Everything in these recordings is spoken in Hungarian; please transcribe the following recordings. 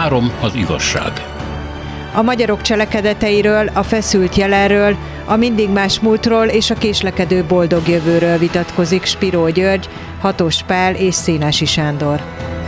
3. Az igazság. A magyarok cselekedeteiről, a feszült jelenről, a mindig más múltról és a késlekedő boldog jövőről vitatkozik Spiró György, Hatos Pál és Szénási Sándor.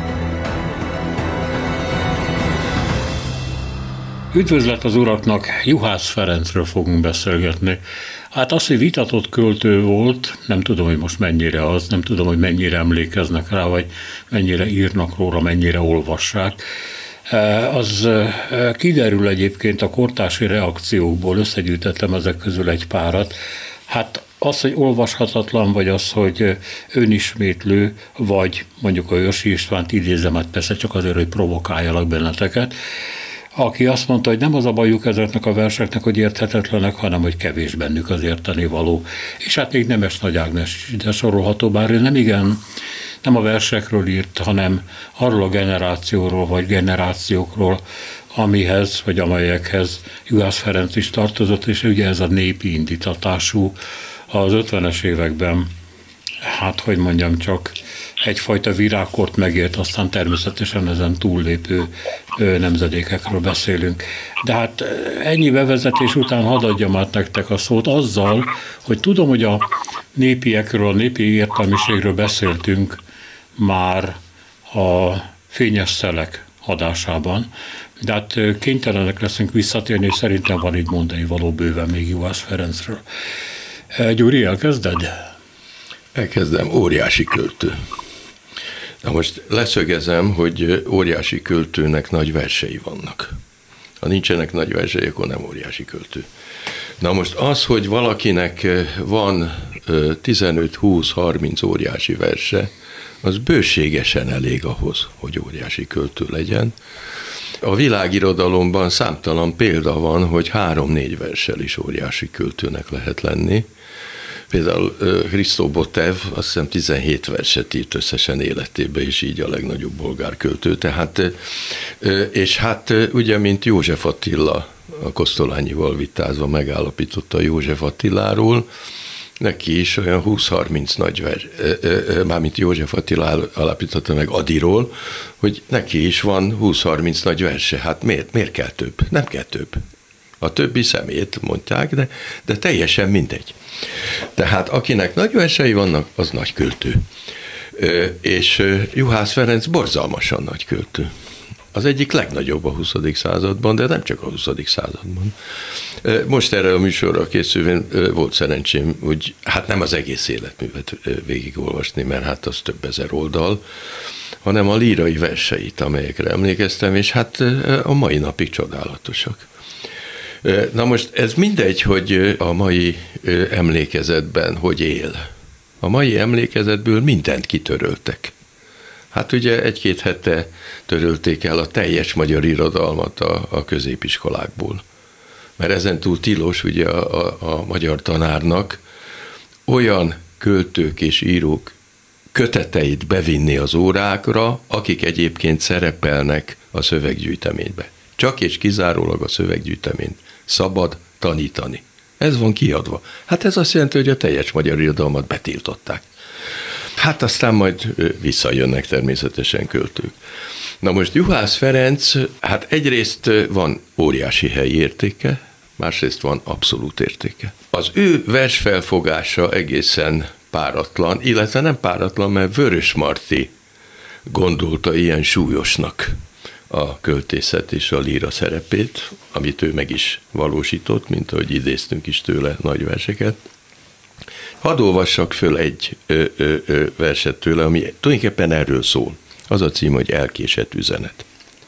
Üdvözlet az uraknak, Juhász Ferencről fogunk beszélgetni. Hát az, hogy vitatott költő volt, nem tudom, hogy most mennyire az, nem tudom, hogy mennyire emlékeznek rá, vagy mennyire írnak róla, mennyire olvassák. Az kiderül egyébként a kortársi reakciókból, összegyűjtettem ezek közül egy párat. Hát az, hogy olvashatatlan, vagy az, hogy önismétlő, vagy mondjuk a Őrsi Istvánt idézem, hát persze csak azért, hogy provokáljalak benneteket, aki azt mondta, hogy nem az a bajuk ezeknek a verseknek, hogy érthetetlenek, hanem hogy kevés bennük az érteni való. És hát még Nemes Nagy Ágnes ide sorolható, bár ő nem a versekről írt, hanem arról a generációról, vagy generációkról, amihez, vagy amelyekhez Juhász Ferenc is tartozott, és ugye ez a népi indítatású az 50-es években, hát hogy mondjam csak, egyfajta virágkort megért, aztán természetesen ezen túllépő nemzedékekről beszélünk. De hát ennyi bevezetés után hadd adjam át nektek a szót azzal, hogy tudom, hogy a népiekről, a népi értelmiségről beszéltünk már a Fényes Szelek adásában, de hát kénytelenek leszünk visszatérni, és szerintem van itt mondani való bőven még Juhász Ferencről. Gyuri, elkezded? Elkezdem, óriási költő. Na most leszögezem, hogy óriási költőnek nagy versei vannak. Ha nincsenek nagy versei, akkor nem óriási költő. Na most az, hogy valakinek van 15-20-30 óriási verse, az bőségesen elég ahhoz, hogy óriási költő legyen. A világirodalomban számtalan példa van, hogy 3-4 verssel is óriási költőnek lehet lenni. Például Hristó Botev azt hiszem 17 verset írt összesen életében, és így a legnagyobb bolgár költő. Tehát, és hát ugye, mint József Attila, a Kosztolányival vitázva megállapította József Attiláról, neki is olyan 20-30 nagy vers, mármint József Attila alapította meg Adiról, hogy neki is van 20-30 nagy verse. Hát miért kell több? Nem kell több. A többi szemét mondták, de teljesen mindegy. Tehát akinek nagy versei vannak, az nagy költő. És Juhász Ferenc borzalmasan nagy költő. Az egyik legnagyobb a 20. században, de nem csak a 20. században. Most erre a műsorra készülvén volt szerencsém, hogy hát nem az egész életművet végigolvasni, mert hát az több ezer oldal, hanem a lírai verseit, amelyekre emlékeztem, és hát a mai napig csodálatosak. Na most ez mindegy, hogy a mai emlékezetben hogy él. A mai emlékezetből mindent kitöröltek. Hát ugye 1-2 hete törölték el a teljes magyar irodalmat a középiskolákból. Mert ezentúl tilos ugye a magyar tanárnak olyan költők és írók köteteit bevinni az órákra, akik egyébként szerepelnek a szöveggyűjteménybe. Csak és kizárólag a szöveggyűjteményt szabad tanítani. Ez van kiadva. Hát ez azt jelenti, hogy a teljes magyar irodalmat betiltották. Hát aztán majd visszajönnek természetesen költők. Na most Juhász Ferenc, hát egyrészt van óriási helyi értéke, másrészt van abszolút értéke. Az ő versfelfogása egészen páratlan, illetve nem páratlan, mert Vörösmarty gondolta ilyen súlyosnak a költészet és a líra szerepét, amit ő meg is valósított, mint ahogy idéztünk is tőle nagy verseket. Hadd olvassak föl egy verset tőle, ami tulajdonképpen erről szól. Az a cím, hogy Elkésett üzenet.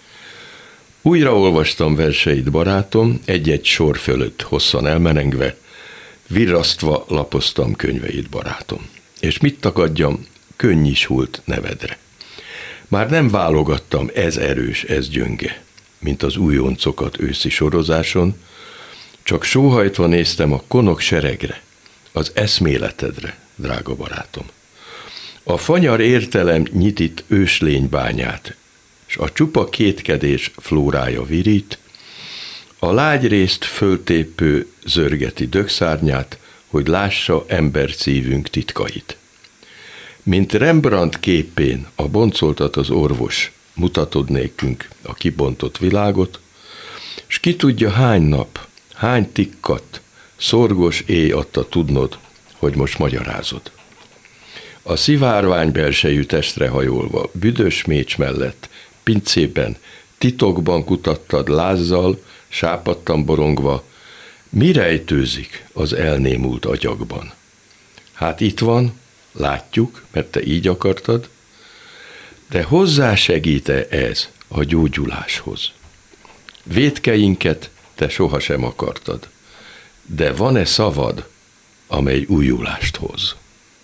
Újra olvastam verseit, barátom, egy-egy sor fölött hosszan elmerengve, virrasztva lapoztam könyveit, barátom. És mit takadjam, könny is hult nevedre. Már nem válogattam, ez erős, ez gyönge, mint az újoncokat őszi sorozáson, csak sóhajtva néztem a konok seregre, az eszméletedre, drága barátom. A fanyar értelem nyitít őslénybányát, s a csupa kétkedés flórája virít, a lágyrészt föltépő zörgeti dögszárnyát, hogy lássa emberszívünk titkait. Mint Rembrandt képén a boncoltat az orvos, mutatod nékünk a kibontott világot, s ki tudja hány nap, hány tikkat, szorgos éj adta tudnod, hogy most magyarázod. A szivárvány belsejű testre hajolva, büdös mécs mellett, pincében, titokban kutattad lázzal, sápadtan borongva, mi rejtőzik az elnémult agyakban? Hát itt van, látjuk, mert te így akartad, de hozzásegít-e ez a gyógyuláshoz? Vétkeinket te sohasem akartad, de van-e szavad, amely újulást hoz?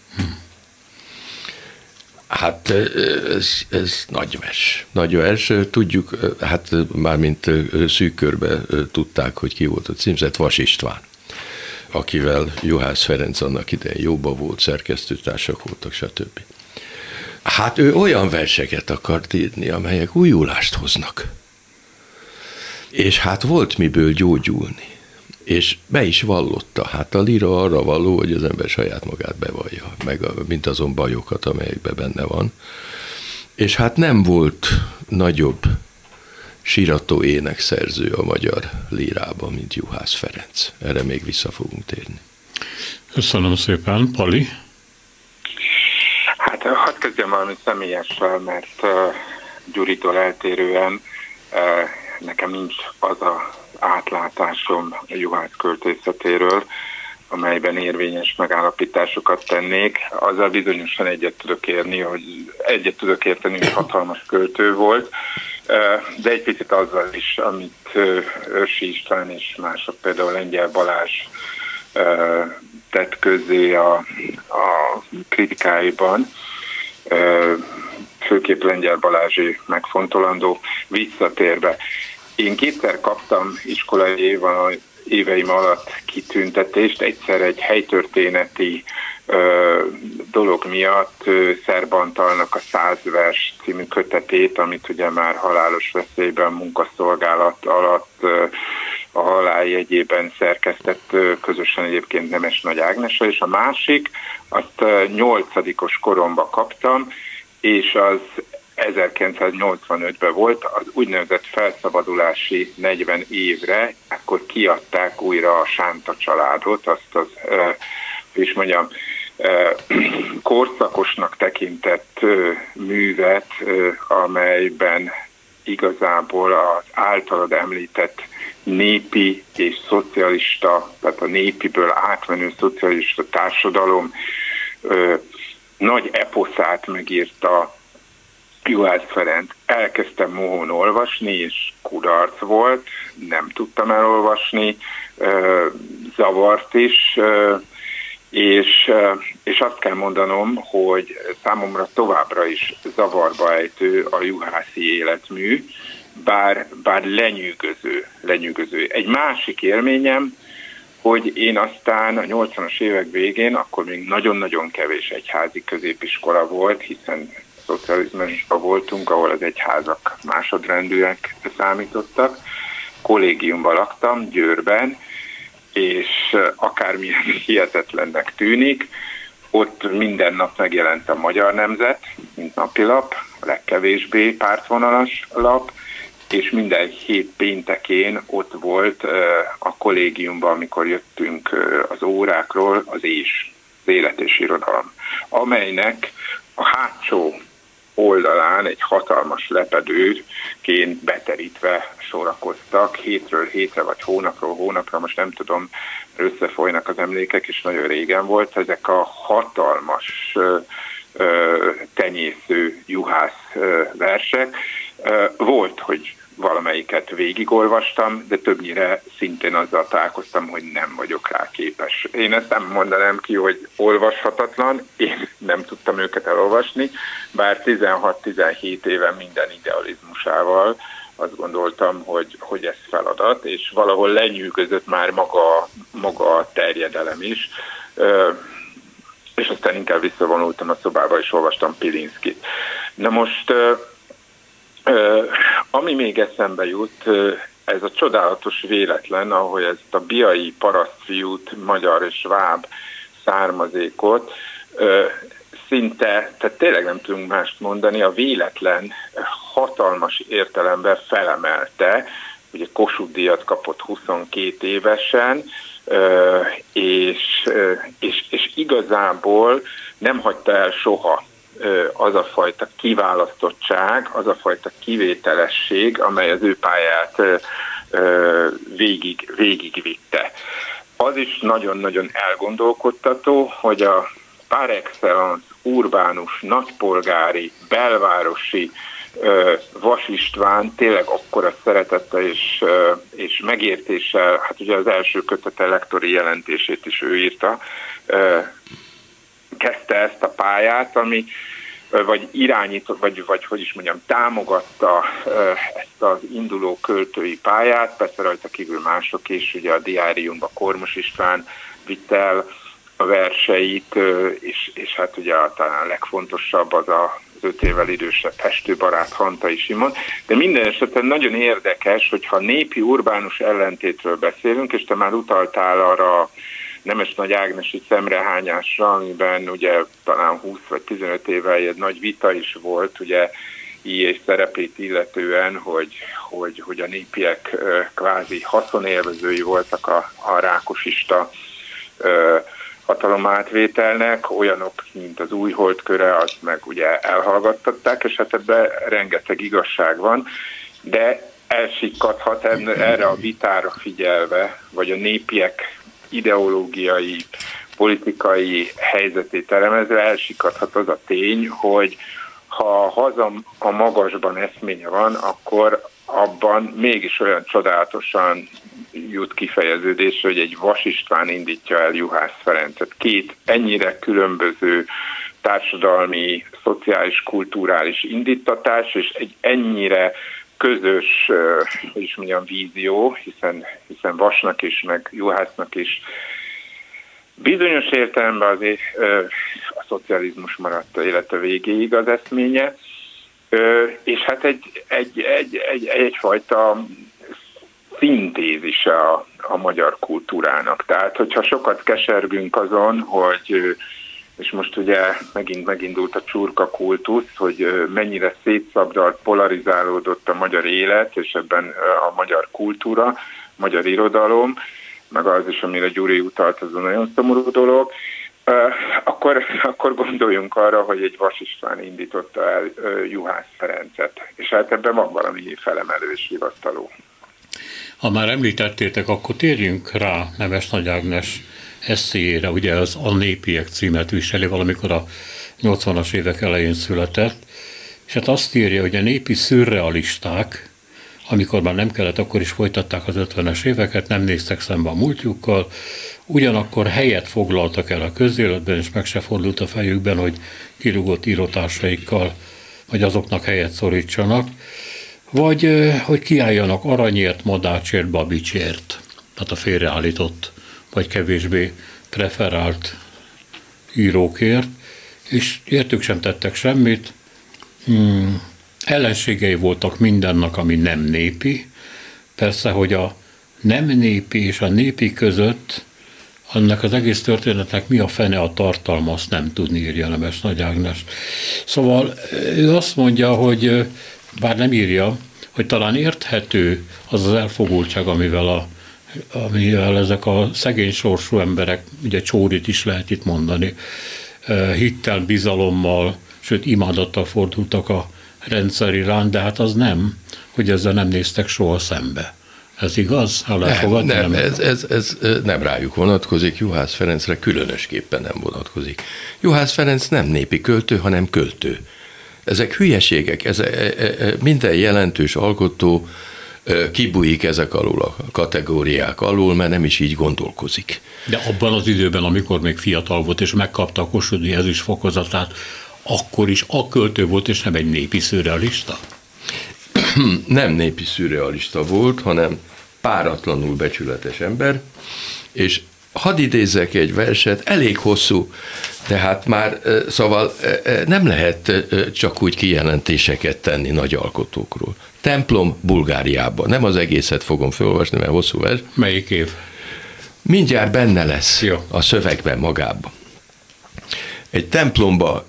Hát ez nagy vers. Nagy vers, tudjuk, hát mármint szűk körbe tudták, hogy ki volt a címzett, Vas István, akivel Juhász Ferenc annak idején jóba volt, szerkesztőtársak voltak, stb. Hát ő olyan verseket akart írni, amelyek újulást hoznak. És hát volt miből gyógyulni. És be is vallotta. Hát a lira arra való, hogy az ember saját magát bevallja, meg mint azon bajokat, amelyekben benne van. És hát nem volt nagyobb sírató énekszerző a magyar lírában, mint Juhász Ferenc. Erre még vissza fogunk térni. Köszönöm szépen. Pali? Hát hadd kezdjem valami személyessel, mert Gyuritól eltérően nekem nincs az a átlátásom a Juhász költészetéről, amelyben érvényes megállapításokat tennék. Azzal bizonyosan egyet tudok érteni, hogy hatalmas költő volt, de egy picit azzal is, amit Őrsi István és mások, például Lengyel Balázs tett közzé a kritikáiban, főképp Lengyel Balázsé megfontolandó, visszatérve. Én kétszer kaptam iskolai éveim alatt kitüntetést, egyszer egy helytörténeti dolog miatt Szerb Antalnak a 100 vers című kötetét, amit ugye már halálos veszélyben munkaszolgálat alatt a halál jegyében szerkesztett közösen egyébként Nemes Nagy Ágnessal, és a másik, azt 8-os koromban kaptam, és az 1985-ben volt, az úgynevezett felszabadulási 40 évre, akkor kiadták újra a Sánta családot, azt az, és mondjam, korszakosnak tekintett művet, amelyben igazából az általad említett népi és szocialista, tehát a népiből átmenő szocialista társadalom nagy eposzát megírta Juhász Ferenc. Elkezdtem mohón olvasni, és kudarc volt, nem tudtam elolvasni, zavart is, és azt kell mondanom, hogy számomra továbbra is zavarba ejtő a juhászi életmű, bár lenyűgöző. Egy másik élményem, hogy én aztán a 80-as évek végén, akkor még nagyon-nagyon kevés egyházi középiskola volt, hiszen szocializmusban voltunk, ahol az egyházak másodrendűek számítottak. Kollégiumban laktam Győrben, és akármilyen hihetetlennek tűnik, ott minden nap megjelent a Magyar Nemzet, mint napilap, a legkevésbé pártvonalas lap, és minden hét péntekén ott volt a kollégiumban, amikor jöttünk az órákról, az élet és irodalom, amelynek a hátsó oldalán egy hatalmas lepedőként beterítve sorakoztak, hétről hétre, vagy hónapról hónapra, most nem tudom, összefolynak az emlékek, és nagyon régen volt, ezek a hatalmas tenyésző juhász versek. Volt, hogy valamelyiket végigolvastam, de többnyire szintén azzal találkoztam, hogy nem vagyok rá képes. Én ezt nem mondanám ki, hogy olvashatatlan, én nem tudtam őket elolvasni, bár 16-17 éve minden idealizmusával azt gondoltam, hogy ez feladat, és valahol lenyűgözött már maga a terjedelem is, és aztán inkább visszavonultam a szobába, és olvastam Pilinszkit. Na most, ami még eszembe jut, ez a csodálatos véletlen, ahogy ezt a biai parasztfiút, magyar és sváb származékot szinte, tehát tényleg nem tudunk mást mondani, a véletlen hatalmas értelemben felemelte, ugye Kossuth-díjat kapott 22 évesen, és igazából nem hagyta el soha az a fajta kiválasztottság, az a fajta kivételesség, amely az ő pályát végigvitte. Az is nagyon-nagyon elgondolkodtató, hogy a par excellence urbánus, nagypolgári, belvárosi Vas István tényleg akkora szeretettel és megértéssel, hát ugye az első kötete lektori jelentését is ő írta, kezdte ezt a pályát, ami vagy irányított, vagy hogy is mondjam, támogatta ezt az induló költői pályát, persze rajta kívül mások is, ugye a diáriumba Kormos István vitt el a verseit, és hát ugye talán a legfontosabb az az 5 évvel idősebb festőbarát Hantai Simon, de minden esetben nagyon érdekes, hogyha népi urbánus ellentétről beszélünk, és te már utaltál arra a Nemes Nagy Ágnesi szemrehányásra, amiben ugye talán 20 vagy 15 évvel egy nagy vita is volt, ugye I.E. szerepét illetően, hogy a népiek kvázi haszonélvezői voltak a rákosista hatalomátvételnek, olyanok, mint az Újhold köre, azt meg ugye elhallgattatták, és hát ebben rengeteg igazság van, de elsikkadhat erre a vitára figyelve, vagy a népiek ideológiai, politikai helyzetét elemezve elsikkadhat az a tény, hogy ha haza a magasban eszménye van, akkor abban mégis olyan csodálatosan jut kifejeződésre, hogy egy Vas István indítja el Juhász Ferencet. Két ennyire különböző társadalmi, szociális, kulturális indítatás, és egy ennyire közös, hogy is mondjam, vízió, hiszen Vasnak is, meg Juhásznak is bizonyos értelemben azért a szocializmus maradt élete végéig az eszménye, és hát egyfajta szintézise a magyar kultúrának. Tehát, hogyha sokat kesergünk azon, hogy, és most ugye megindult a csurka kultusz, hogy mennyire szétszabdalt, polarizálódott a magyar élet, és ebben a magyar kultúra, magyar irodalom, meg az is, amire Gyuri utalt, az a nagyon szomorú dolog, akkor gondoljunk arra, hogy egy Vas István indította el Juhász Ferencet, és hát ebben van valami felemelő és hivasztaló. Ha már említettétek, akkor térjünk rá Nemes Nagy Ágnes esszéjére, ugye az A népiek címet viseli, valamikor a 80-as évek elején született, és hát azt írja, hogy a népi szürrealisták, amikor már nem kellett, akkor is folytatták az 50-es éveket, nem néztek szembe a múltjukkal, ugyanakkor helyet foglaltak el a közéletben, és meg se fordult a fejükben, hogy kirúgott írótársaikkal, vagy azoknak helyet szorítsanak, vagy hogy kiálljanak aranyért, madácsért, babicsért, tehát a félreállított, vagy kevésbé preferált írókért, és értük sem tettek semmit, ellenségei voltak mindennek, ami nem népi. Persze, hogy a nem népi és a népi között annak az egész történetnek mi a fene a tartalma, azt nem tudni, írja Nemes Nagy Ágnes. Szóval ő azt mondja, hogy bár nem írja, hogy talán érthető az az elfogultság, amivel ezek a szegény sorsú emberek, ugye Csórit is lehet itt mondani, hittel, bizalommal, sőt imádattal fordultak a rendszer iránt, de hát az nem, hogy ezzel nem néztek soha szembe. Ez igaz? Nem, ez nem rájuk vonatkozik, Juhász Ferencre különösképpen nem vonatkozik. Juhász Ferenc nem népi költő, hanem költő. Ezek hülyeségek, minden jelentős alkotó kibújik ezek alól a kategóriák alól, mert nem is így gondolkozik. De abban az időben, amikor még fiatal volt, és megkapta a Kossuth-díj ezüst fokozatát, akkor is a költő volt, és nem egy népi szürrealista? Nem népi szürrealista volt, hanem páratlanul becsületes ember, és hadd idézzek egy verset, elég hosszú, tehát már szóval nem lehet csak úgy kijelentéseket tenni nagy alkotókról. Templom Bulgáriában. Nem az egészet fogom felolvasni, mert hosszú vers. Melyik év? Mindjárt benne lesz a szövegben magában. egy templomba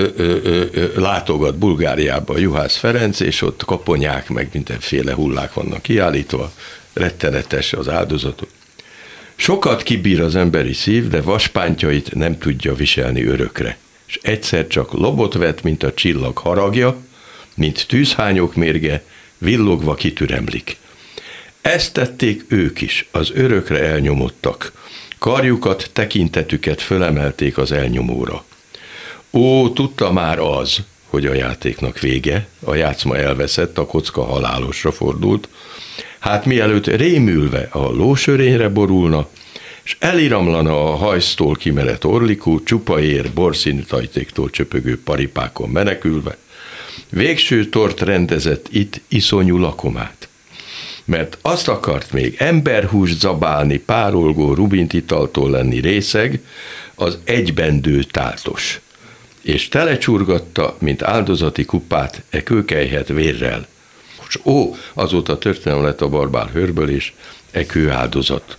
látogat Bulgáriába Juhász Ferenc, és ott koponyák, meg mindenféle hullák vannak kiállítva, rettenetes az áldozatok. Sokat kibír az emberi szív, de vaspántjait nem tudja viselni örökre, és egyszer csak lobot vet, mint a csillag haragja, mint tűzhányok mérge, villogva kitüremlik. Ezt tették ők is, az örökre elnyomottak. Karjukat, tekintetüket fölemelték az elnyomóra. Ó, tudta már az, hogy a játéknak vége, a játszma elveszett, a kocka halálosra fordult, hát mielőtt rémülve a lósörényre borulna, és eliramlana a hajsztól kimerett orlikú, csupa ér, borszínű tajtéktól csöpögő paripákon menekülve, végső tort rendezett itt iszonyú lakomát. Mert azt akart még emberhúst zabálni, párolgó rubintitaltól lenni részeg, az egybendő táltos. És telecsurgatta, mint áldozati kupát, e kőkelyhet vérrel. És azóta történelem lett a barbár hörbölés, e kő áldozat.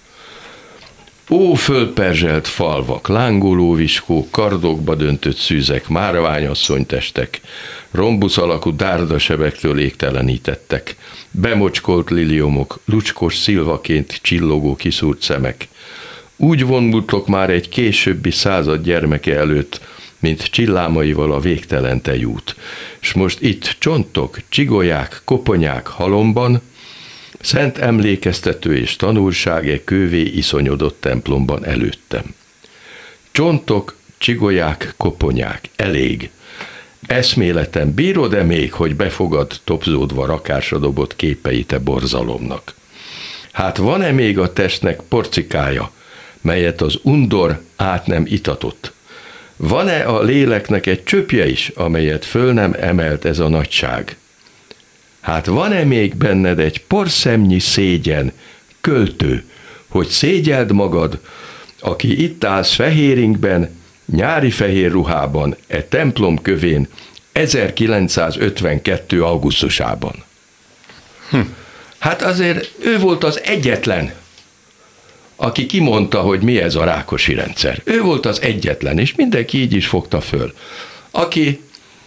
Ó, fölperzselt falvak, lángoló viskók, kardokba döntött szűzek, márványasszonytestek, rombusz alakú dárdasebektől égtelenítettek, bemocskolt liliomok, lucskos szilvaként csillogó kiszúrt szemek. Úgy vonultok már egy későbbi század gyermeke előtt, mint csillámaival a végtelen tejút. S most itt csontok, csigolyák, koponyák halomban, szent emlékeztető és tanulság e kővé iszonyodott templomban előttem. Csontok, csigolyák, koponyák, elég. Eszméletem, bírod-e még, hogy befogad topzódva rakásra dobott képeit e borzalomnak? Hát van-e még a testnek porcikája, melyet az undor át nem itatott? Van-e a léleknek egy csöpje is, amelyet föl nem emelt ez a nagyság? Hát van-e még benned egy porszemnyi szégyen, költő, hogy szégyeld magad, aki itt állsz fehéringben, nyári fehér ruhában, e templom kövén 1952. augusztusában? Hát azért ő volt az egyetlen, aki kimondta, hogy mi ez a Rákosi rendszer. Ő volt az egyetlen, és mindenki így is fogta föl. Aki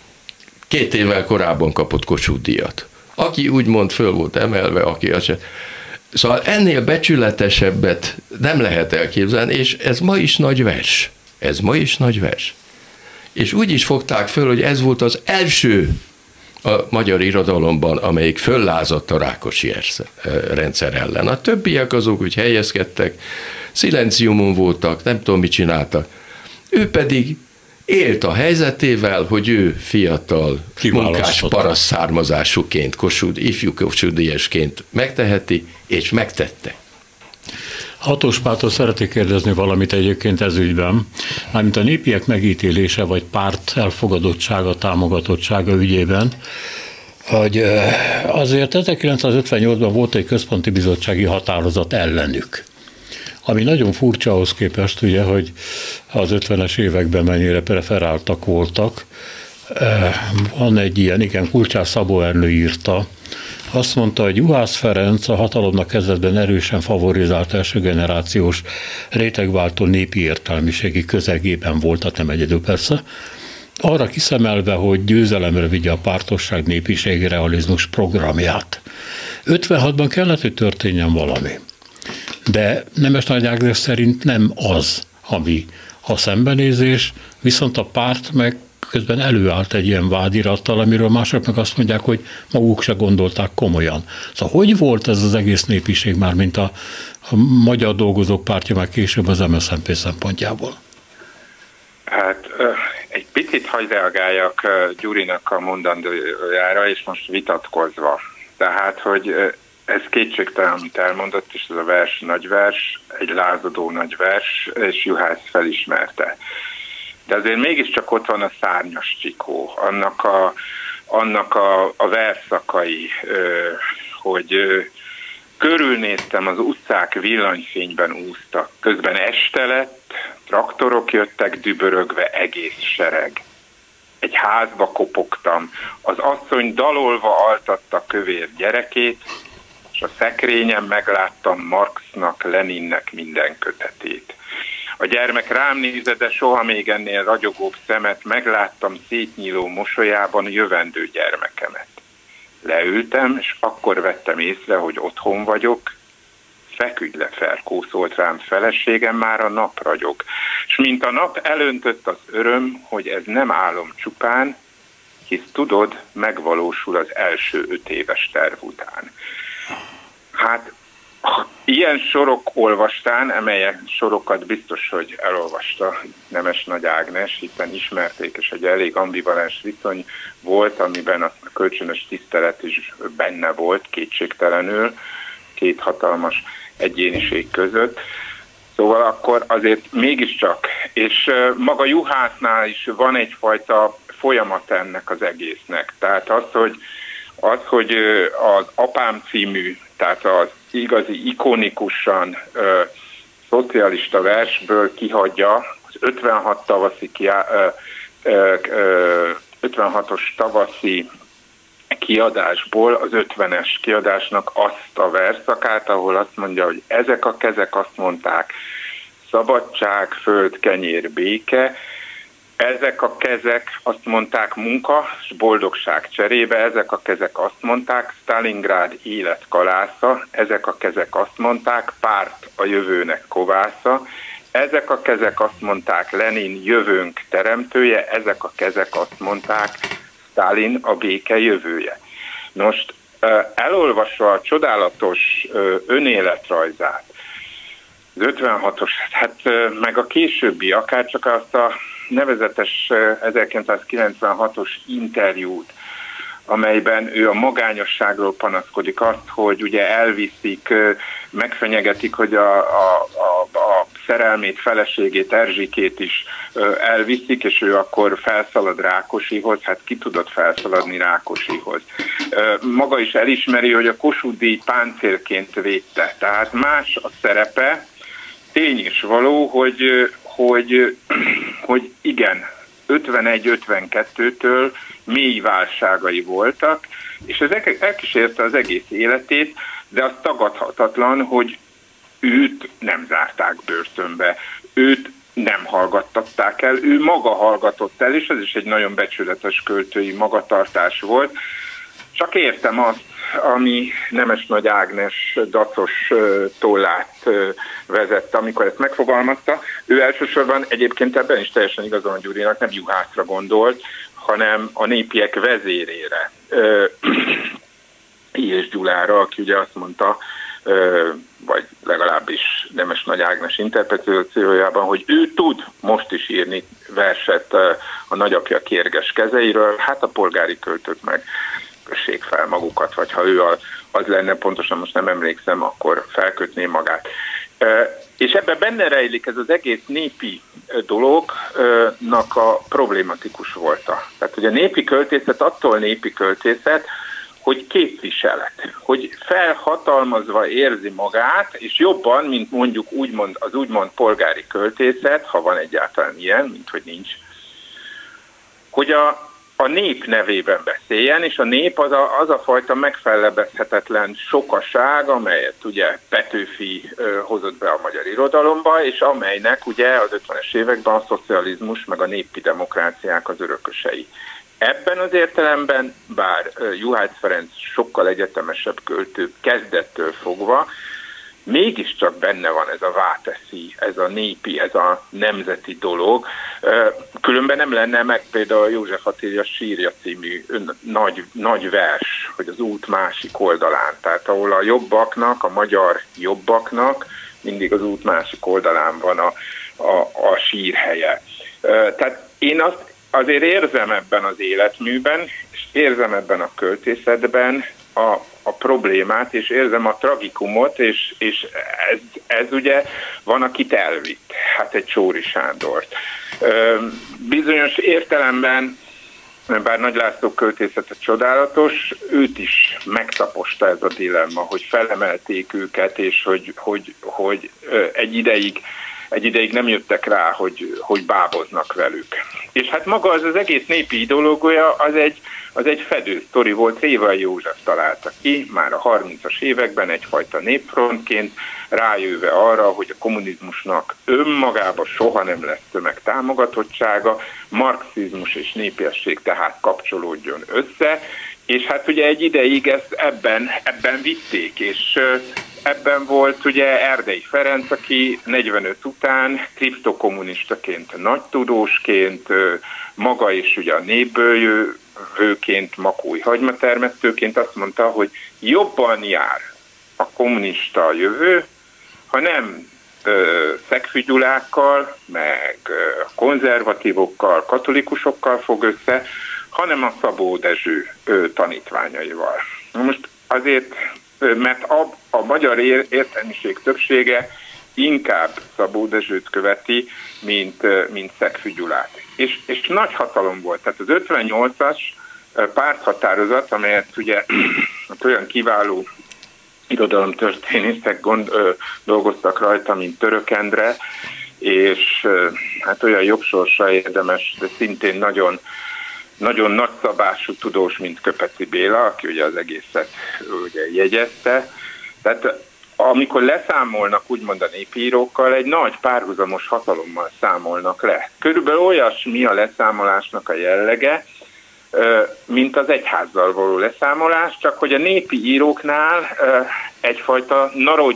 2 évvel korábban kapott Kossuth-díjat. Aki úgymond föl volt emelve, aki azt se... Szóval ennél becsületesebbet nem lehet elképzelni, és ez ma is nagy vers. Ez ma is nagy vers. És úgy is fogták föl, hogy ez volt az első a magyar irodalomban, amelyik föllázadt a Rákosi rendszer ellen. A többiek azok úgy helyezkedtek, szilenciumon voltak, nem tudom, mit csináltak. Ő pedig élt a helyzetével, hogy ő fiatal, munkás paraszt származásúként, ifjú Kossuth-díjasként megteheti, és megtette. Hatos Páltól szeretnék kérdezni valamit egyébként ez ügyben, mármint a népiek megítélése, vagy párt elfogadottsága, támogatottsága ügyében, hogy azért 1958-ban volt egy központi bizottsági határozat ellenük, ami nagyon furcsa ahhoz képest, ugye, hogy az 50-es években mennyire preferáltak voltak. Van egy ilyen, igen, Kulcsár Szabó Ernő írta, azt mondta, hogy Juhász Ferenc a hatalomnak kezdetben erősen favorizált első generációs rétegváltó népi értelmiségi közegében volt, hát nem egyedül persze, arra kiszemelve, hogy győzelemre vigye a pártosság népiségi realizmus programját. 56-ban kellett, hogy történjen valami. De Nemes Nagy Ágnes szerint nem az, ami a szembenézés, viszont a párt meg közben előállt egy ilyen vádirattal, amiről mások meg azt mondják, hogy maguk se gondolták komolyan. Szóval hogy volt ez az egész népiség már, mint a Magyar Dolgozók Pártja, meg később az MSZNP szempontjából? Hát egy picit hadd reagáljak Gyurinak a mondandójára, és most vitatkozva. Tehát, hogy ez kétségtelen, amit elmondott, és ez a vers nagyvers, egy lázadó nagyvers, és Juhász felismerte. De azért mégiscsak ott van a szárnyas csikó, annak a verszakai, hogy körülnéztem, az utcák villanyfényben úsztak, közben este lett, traktorok jöttek dübörögve egész sereg. Egy házba kopogtam, az asszony dalolva altatta kövér gyerekét, és a szekrényen megláttam Marxnak, Leninnek minden kötetét. A gyermek rám nézett, de soha még ennél ragyogóbb szemet, megláttam szétnyíló mosolyában jövendő gyermekemet. Leültem, és akkor vettem észre, hogy otthon vagyok. Feküdj le, felkószolt rám feleségem, már a nap ragyog. És mint a nap elöntött az öröm, hogy ez nem álom csupán, hisz tudod, megvalósul az első 5 éves terv után. Hát, ilyen sorok olvastán, amelyek sorokat biztos, hogy elolvasta Nemes Nagy Ágnes, hiszen ismerték, és egy elég ambivalens viszony volt, amiben a kölcsönös tisztelet is benne volt, kétségtelenül, 2 hatalmas egyéniség között. Szóval akkor azért mégiscsak, és maga Juhásznál is van egyfajta folyamat ennek az egésznek. Tehát az, hogy az Apám című, tehát az igazi ikonikusan szocialista versből kihagyja az 56-os tavaszi kiadásból az 50-es kiadásnak azt a verszakát, ahol azt mondja, hogy ezek a kezek azt mondták, szabadság, föld, kenyér, béke, ezek a kezek azt mondták, munka és boldogság cserébe, ezek a kezek azt mondták, Sztálingrád élet kalásza, ezek a kezek azt mondták, párt a jövőnek kovásza, ezek a kezek azt mondták, Lenin jövőnk teremtője, ezek a kezek azt mondták, Sztálin a béke jövője. Most elolvasva a csodálatos önéletrajzát, az 56-os, hát meg a későbbi, akár csak azt a nevezetes 1996-os interjút, amelyben ő a magányosságról panaszkodik, azt, hogy ugye elviszik, megfenyegetik, hogy a szerelmét, feleségét, Erzsikét is elviszik, és ő akkor felszalad Rákosihoz, hát ki tudott felszaladni Rákosihoz. Maga is elismeri, hogy a Kossuth-díj páncélként védte, tehát más a szerepe, tény is való, hogy igen, 51-52-től mély válságai voltak, és ez elkísérte az egész életét, de az tagadhatatlan, hogy őt nem zárták börtönbe, őt nem hallgattatták el, ő maga hallgatott el, és ez is egy nagyon becsületes költői magatartás volt. Csak értem azt, ami Nemes Nagy Ágnes dacos tollát vezette, amikor ezt megfogalmazta. Ő elsősorban egyébként ebben is teljesen igazon Gyurinak nem Juhászra gondolt, hanem a népiek vezérére, I.S. Gyulára, aki ugye azt mondta, vagy legalábbis Nemes Nagy Ágnes interpretációjában, hogy ő tud most is írni verset a nagyapja kérges kezeiről, hát a polgári költők meg kössék fel magukat, vagy ha ő az lenne, pontosan most nem emlékszem, akkor felkötné magát. És ebben benne rejlik ez az egész népi dolognak a problématikus volta. Tehát, hogy a népi költészet attól népi költészet, hogy képviselet, hogy felhatalmazva érzi magát, és jobban, mint mondjuk az úgymond polgári költészet, ha van egyáltalán ilyen, mint hogy nincs, hogy a nép nevében beszéljen, és a nép az a fajta megfelebezhetetlen sokaság, amelyet ugye Petőfi hozott be a magyar irodalomba, és amelynek ugye az 50-es években a szocializmus meg a népi demokráciák az örökösei. Ebben az értelemben, bár Juhász Ferenc sokkal egyetemesebb költő kezdettől fogva, mégiscsak benne van ez a váteszi, ez a népi, ez a nemzeti dolog. Különben nem lenne meg például József Attila Sírja című nagy vers, hogy az út másik oldalán. Tehát ahol a jobbaknak, a magyar jobbaknak mindig az út másik oldalán van a sírhelye. Tehát én azt azért érzem ebben az életműben, és érzem ebben a költészetben a problémát, és érzem a tragikumot, és ez ugye van, akit elvitt, hát egy Csóri Sándort. Bizonyos értelemben, bár Nagy László költészete csodálatos, őt is megtaposta ez a dilemma, hogy felemelték őket, és hogy egy ideig nem jöttek rá, hogy báboznak velük. És hát maga az egész népi ideológia az egy fedő sztori volt, Révai József találta ki már a 30-as években egyfajta népfrontként, rájöve arra, hogy a kommunizmusnak önmagában soha nem lesz tömegtámogatottsága, marxizmus és népiesség tehát kapcsolódjon össze, és hát ugye egy ideig ezt ebben vitték, és ebben volt ugye Erdei Ferenc, aki 45 után kriptokommunistaként, nagy tudósként, maga is ugye a népből jövőként, makói hagymatermesztőként azt mondta, hogy jobban jár a kommunista jövő, ha nem szegfügyulákkal, meg konzervatívokkal, katolikusokkal fog össze, hanem a Szabó Dezső tanítványaival. Most azért, mert a magyar értelmiség többsége inkább Szabó Dezsőt követi, mint Szegfügyulát. És nagy hatalom volt. Tehát az 58-as párthatározat, amelyet ugye olyan kiváló irodalomtörténészek dolgoztak rajta, mint Török Endre, és hát olyan jobbsorsa érdemes, de szintén nagyon, nagyon nagyszabású tudós, mint Köpeci Béla, aki ugye az egészet ugye jegyezte. Tehát amikor leszámolnak úgymond a népírókkal, egy nagy párhuzamos hatalommal számolnak le. Körülbelül olyasmi a leszámolásnak a jellege, mint az egyházzal való leszámolás, csak hogy a népi íróknál egyfajta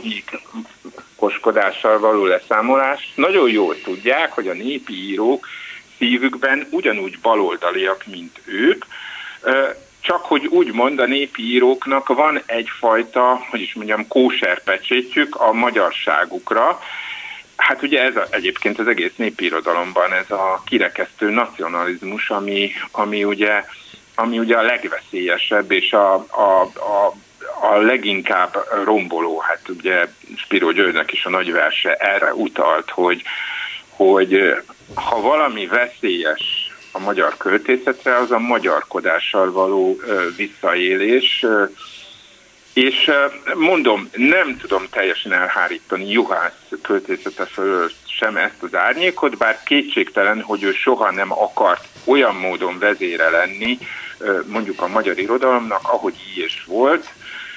narodnyikoskodással való leszámolás. Nagyon jól tudják, hogy a népi írók szívükben ugyanúgy baloldaliak, mint ők, csak hogy úgymond a népi íróknak van egyfajta, hogy is mondjam, kóserpecsétjük a magyarságukra. Hát ugye ez egyébként az egész népirodalomban ez a kirekesztő nacionalizmus, ami ugye a legveszélyesebb és a leginkább romboló. Hát ugye Spiró Györgynek is a nagy verse erre utalt, hogy ha valami veszélyes a magyar költészetre, az a magyarkodással való visszaélés, és mondom, nem tudom teljesen elhárítani Juhász költészete fölött sem ezt az árnyékot, bár kétségtelen, hogy ő soha nem akart olyan módon vezére lenni mondjuk a magyar irodalomnak, ahogy így is volt,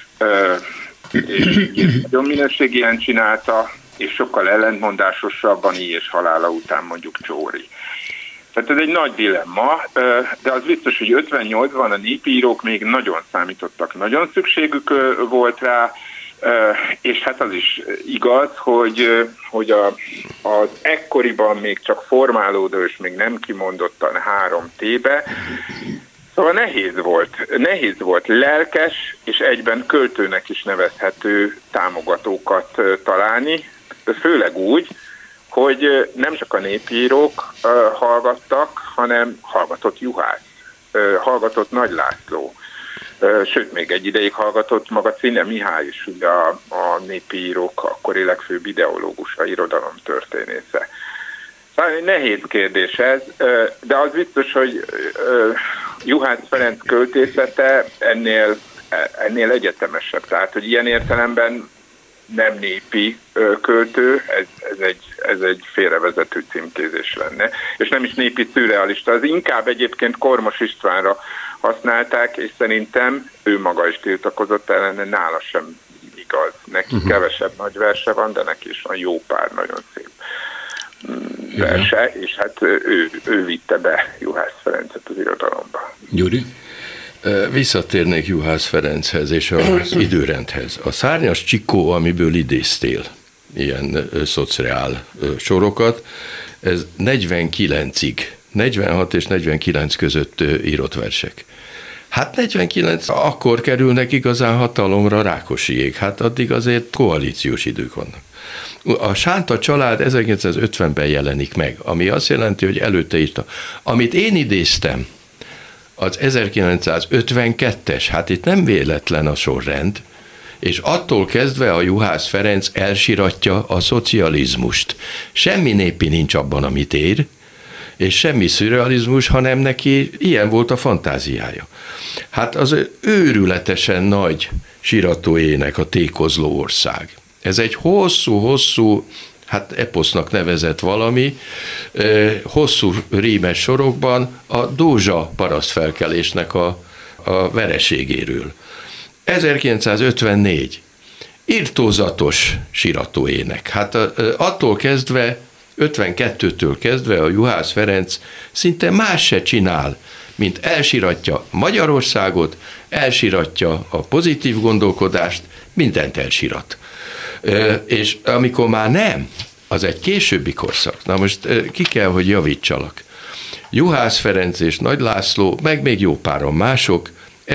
és nagyon minőségien csinálta, és sokkal ellentmondásosabban így és halála után mondjuk Csóri. Tehát ez egy nagy dilemma, de az biztos, hogy 58-ban a népírók még nagyon számítottak, nagyon szükségük volt rá, és hát az is igaz, hogy az ekkoriban még csak formálódó és még nem kimondottan 3T-be, szóval nehéz volt lelkes és egyben költőnek is nevezhető támogatókat találni, főleg úgy, hogy nem csak a népírók hallgattak, hanem hallgatott Juhász, hallgatott Nagy László, sőt, még egy ideig hallgatott maga Czine Mihály is, ugye a népírók akkori legfőbb ideológusa, irodalomtörténésze. Szóval egy nehéz kérdés ez, de az biztos, hogy Juhász Ferenc költészete ennél egyetemesebb. Tehát, hogy ilyen értelemben nem népi költő, ez egy félrevezető címkézés lenne. És nem is népi szürrealista, az inkább egyébként Kormos Istvánra használták, és szerintem ő maga is tiltakozott ellene, nála sem igaz. Neki kevesebb nagy verse van, de neki is van jó pár nagyon szép verse, és hát ő vitte be Juhász Ferencet az irodalomba. Gyuri? Visszatérnék Juhász Ferenchez és az időrendhez. A szárnyas csikó, amiből idéztél ilyen szociál sorokat, ez 49-ig, 46 és 49 között írott versek. Hát 49, akkor kerülnek igazán hatalomra Rákosiék, hát addig azért koalíciós idők vannak. A Sánta család 1950-ben jelenik meg, ami azt jelenti, hogy előtte írta. Amit én idéztem, az 1952-es, hát itt nem véletlen a sorrend, és attól kezdve a Juhász Ferenc elsiratja a szocializmust. Semmi népi nincs abban, amit ér, és semmi szürrealizmus, hanem neki ilyen volt a fantáziája. Hát az őrületesen nagy siratóének a Tékozló ország. Ez egy hosszú, hát eposznak nevezett valami, hosszú rímes sorokban a Dózsa parasztfelkelésnek a vereségéről. 1954. Irtózatos siratóének. Hát attól kezdve, 52-től kezdve a Juhász Ferenc szinte más se csinál, mint elsiratja Magyarországot, elsiratja a pozitív gondolkodást, mindent elsirat. És amikor már nem, az egy későbbi korszak. Na most ki kell, hogy javítsalak. Juhász Ferenc és Nagy László, meg még jó páran mások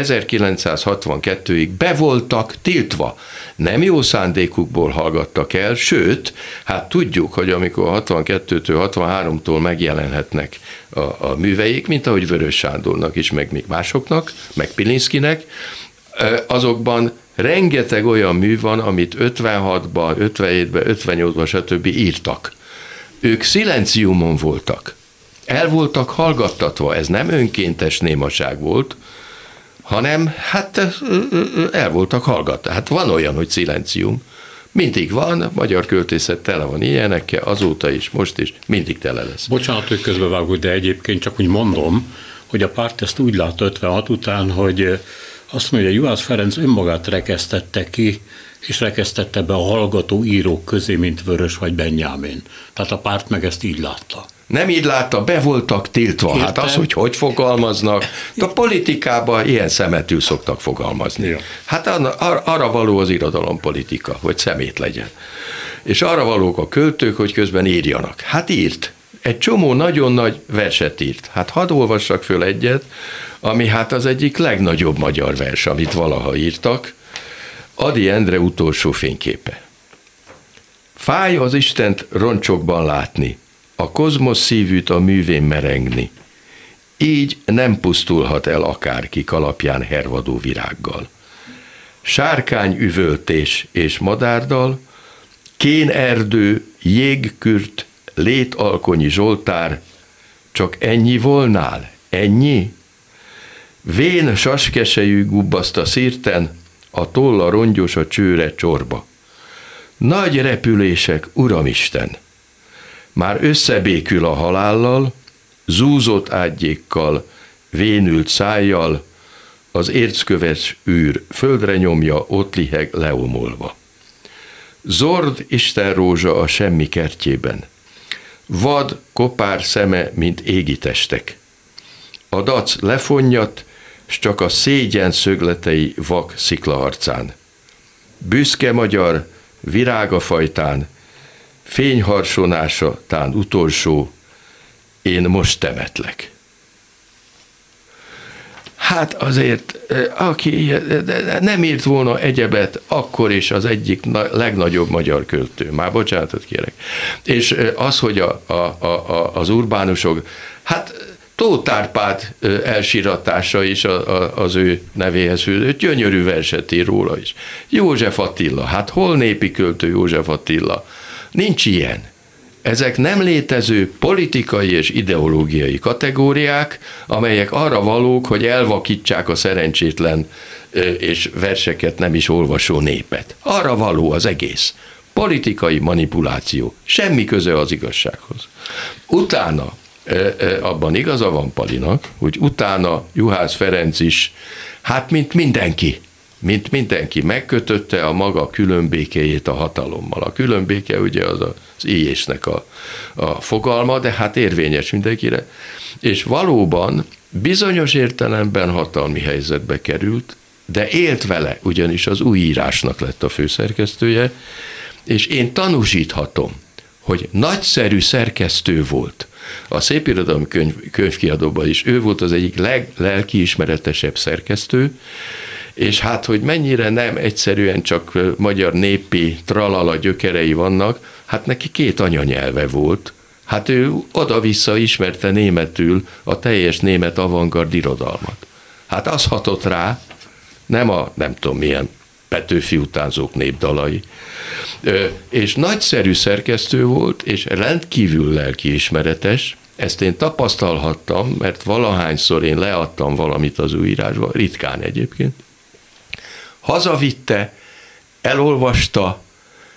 1962-ig be voltak tiltva. Nem jó szándékukból hallgattak el, sőt, hát tudjuk, hogy amikor 62-től 63-tól megjelenhetnek a műveik, mint ahogy Vörös Sándornak is, meg még másoknak, meg Pilinszkinek, azokban rengeteg olyan mű van, amit 56-ban, 57-ben, 58-ban, stb. Írtak. Ők szilenciumon voltak. El voltak hallgattatva, ez nem önkéntes némaság volt, hanem hát el voltak hallgatva. Hát van olyan, hogy szilencium. Mindig van, a magyar költészet tele van ilyenekkel, azóta is, most is, mindig tele lesz. Bocsánat, hogy közbevágok, de egyébként csak úgy mondom, hogy a párt ezt úgy látta 56 után, hogy azt mondja, hogy Juhász Ferenc önmagát rekesztette ki, és rekesztette be a hallgató írók közé, mint Vörös vagy Benyámin. Tehát a párt meg ezt így látta. Nem így látta, be voltak tiltva. Értem. Hát az, hogy fogalmaznak. A politikában ilyen szemetül szoktak fogalmazni. Ja. Hát arra való az irodalompolitika, hogy szemét legyen. És arra valók a költők, hogy közben írjanak. Hát írt. Egy csomó nagyon nagy verset írt. Hát hadd olvassak föl egyet, ami hát az egyik legnagyobb magyar vers, amit valaha írtak. Ady Endre utolsó fényképe. Fáj az Istent roncsokban látni, a kozmosz szívűt a művén merengni. Így nem pusztulhat el akárki kalapján hervadó virággal. Sárkány üvöltés és madárdal, kénerdő, jégkürt, létalkonyi Zsoltár, csak ennyi volnál? Ennyi? Vén saskesejű gubbaszta szírten, a tolla rongyos a csőre csorba. Nagy repülések, Uramisten! Már összebékül a halállal, zúzott ágyékkal, vénült szájjal, az ércköves űr földre nyomja, ott liheg leomolva. Zord istenrózsa a semmi kertjében, vad kopár szeme, mint égi testek. A dac lefonnyat, s csak a szégyen szögletei vak sziklaharcán. Büszke magyar, virága fajtán, fényharsonása tán utolsó, én most temetlek. Hát azért, aki nem írt volna egyebet, akkor is az egyik legnagyobb magyar költő. Már bocsánatot kérek. És az, hogy az urbánusok, hát Tóth Árpád elsíratása is az ő nevéhez fűzött, gyönyörű verset ír róla is. József Attila, hát hol népi költő József Attila? Nincs ilyen. Ezek nem létező politikai és ideológiai kategóriák, amelyek arra valók, hogy elvakítsák a szerencsétlen és verseket nem is olvasó népet. Arra való az egész. Politikai manipuláció. Semmi köze az igazsághoz. Utána, abban igaza van Palinak, hogy utána Juhász Ferenc is, hát mint mindenki megkötötte a maga különbékéjét a hatalommal. A különbéke ugye az íjésnek a fogalma, de hát érvényes mindenkire. És valóban bizonyos értelemben hatalmi helyzetbe került, de élt vele, ugyanis az újírásnak lett a főszerkesztője, és én tanúsíthatom, hogy nagyszerű szerkesztő volt. A Szépirodalmi Könyvkiadóban is ő volt az egyik leglelkiismeretesebb szerkesztő, és hát, hogy mennyire nem egyszerűen csak magyar népi tralala gyökerei vannak, hát neki 2 anyanyelve volt. Hát ő oda-vissza ismerte németül a teljes német avantgárd irodalmat. Hát az hatott rá, nem tudom milyen Petőfi utánzók népdalai, és nagyszerű szerkesztő volt, és rendkívül lelkiismeretes. Ezt én tapasztalhattam, mert valahányszor én leadtam valamit az újírásba, ritkán egyébként. Hazavitte, elolvasta,